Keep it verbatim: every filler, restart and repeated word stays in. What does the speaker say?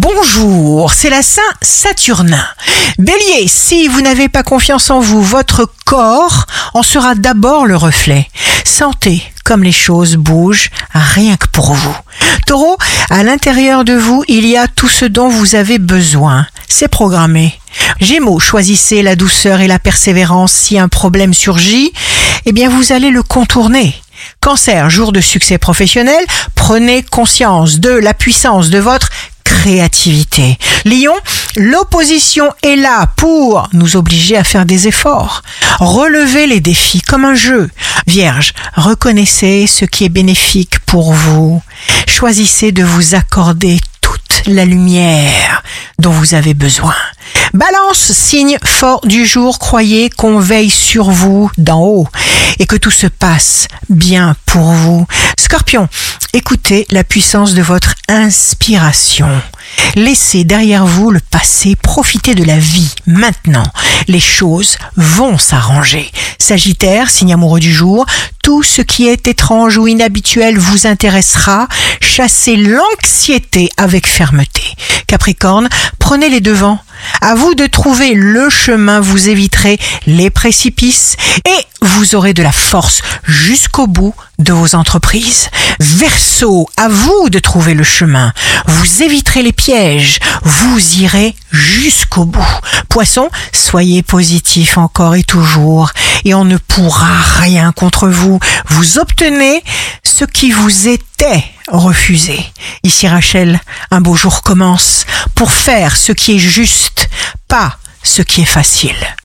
Bonjour, c'est la Saint-Saturnin. Bélier, si vous n'avez pas confiance en vous, votre corps en sera d'abord le reflet. Sentez comme les choses bougent rien que pour vous. Taureau, à l'intérieur de vous, il y a tout ce dont vous avez besoin. C'est programmé. Gémeaux, choisissez la douceur et la persévérance. Si un problème surgit, eh bien vous allez le contourner. Cancer, jour de succès professionnel, prenez conscience de la puissance de votre créativité. Lion, l'opposition est là pour nous obliger à faire des efforts. Relevez les défis comme un jeu. Vierge, reconnaissez ce qui est bénéfique pour vous. Choisissez de vous accorder toute la lumière dont vous avez besoin. Balance, signe fort du jour, croyez qu'on veille sur vous d'en haut et que tout se passe bien pour vous. Scorpion, écoutez la puissance de votre inspiration. Laissez derrière vous le passé, profitez de la vie maintenant. Les choses vont s'arranger. Sagittaire, signe amoureux du jour, tout ce qui est étrange ou inhabituel vous intéressera. Chassez l'anxiété avec fermeté. Capricorne, prenez les devants. À vous de trouver le chemin, vous éviterez les précipices et vous aurez de la force jusqu'au bout de vos entreprises. Verseau, à vous de trouver le chemin. Vous éviterez les pièges, vous irez jusqu'au bout. Poisson, soyez positif encore et toujours et on ne pourra rien contre vous. Vous obtenez ce qui vous était refusé. Ici Rachel, un beau jour commence pour faire ce qui est juste, pas ce qui est facile.